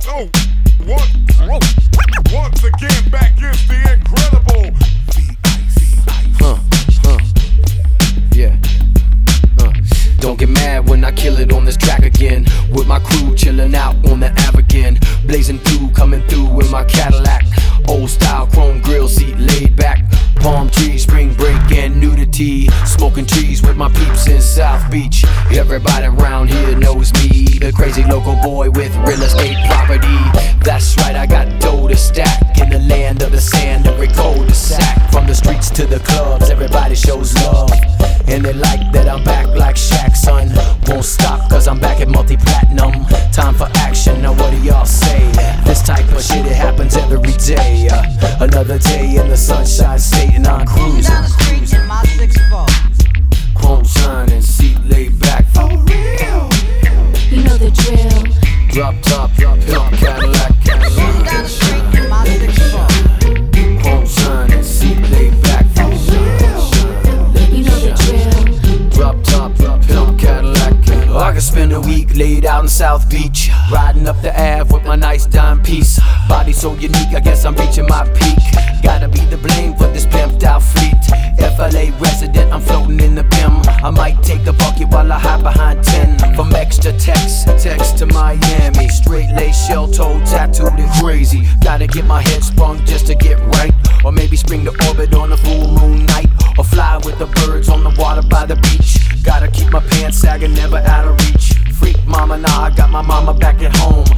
Oh, once again, back is the incredible Yeah. Don't get mad when I kill it on this track again. With my crew chilling out on the Ave again. Blazing through, coming through in my Cadillac. Old style chrome grill seat laid back. Palm trees, spring break and nudity. Smoking trees with my peeps in South Beach. Everybody around here knows me, the crazy local boy with real estate property. That's right, I got dough to stack in the land of the sand, every cul-de-sac. From the streets to the clubs, everybody shows love. And they like that I'm back like Shaq, son. Won't stop cause I'm back at multi-platinum. Time for action, now what do y'all say? This type of shit, it happens every day. Another day in the sunshine state and I'm cruising. Down the street in my 6'4". Chrome shining, seat laid back. For real. You know the drill. Drop top, pimp Cadillac. Down the street in my 6'4". Chrome shining, seat laid back. For real. You know the drill. Drop top, pimp Cadillac. I could spend a week laid out in South Beach, riding up the Ave with my nice dime piece. Body so unique, I guess I'm reaching my peak. Gotta be the blame for this pimped out fleet. FLA resident, I'm floating in the BIM. I might take the bucket while I hide behind 10. From X to Tex to Miami. Straight lace, shell toe, tattooed and crazy. Gotta get my head sprung just to get right. Or maybe spring to orbit on a full moon night. Or fly with the birds on the water by the beach. Gotta keep my pants sagging, never out of reach. Freak mama, nah, I got my mama back at home.